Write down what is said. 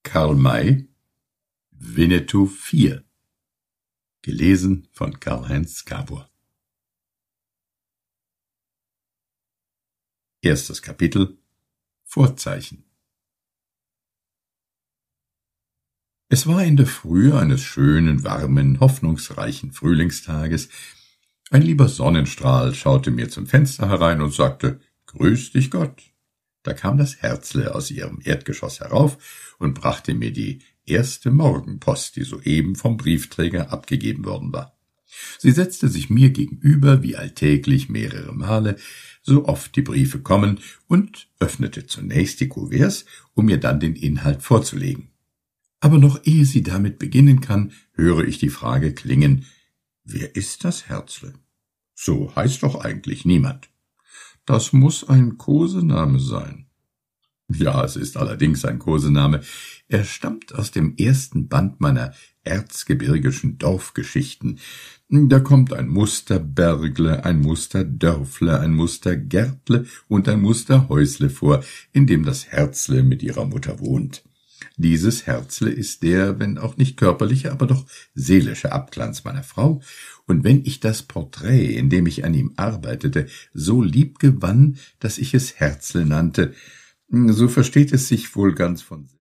Karl May, Winnetou 4. Gelesen von Karl-Heinz Gabor. Erstes Kapitel. Vorzeichen. Es war in der Frühe eines schönen, warmen, hoffnungsreichen Frühlingstages. Ein lieber Sonnenstrahl schaute mir zum Fenster herein und sagte: »Grüß dich Gott.« Da kam das Herzle aus ihrem Erdgeschoss herauf und brachte mir die erste Morgenpost, die soeben vom Briefträger abgegeben worden war. Sie setzte sich mir gegenüber, wie alltäglich mehrere Male, so oft die Briefe kommen, und öffnete zunächst die Kuverts, um mir dann den Inhalt vorzulegen. Aber noch ehe sie damit beginnen kann, höre ich die Frage klingen: »Wer ist das Herzle? So heißt doch eigentlich niemand.« »Das muß ein Kosename sein.« »Ja, es ist allerdings ein Kosename. Er stammt aus dem ersten Band meiner erzgebirgischen Dorfgeschichten. Da kommt ein Musterbergle, ein Musterdörfle, ein Mustergärtle und ein Musterhäusle vor, in dem das Herzle mit ihrer Mutter wohnt. Dieses Herzle ist der, wenn auch nicht körperliche, aber doch seelische Abglanz meiner Frau, und wenn ich das Porträt, in dem ich an ihm arbeitete, so lieb gewann, dass ich es Herzle nannte, so versteht es sich wohl ganz von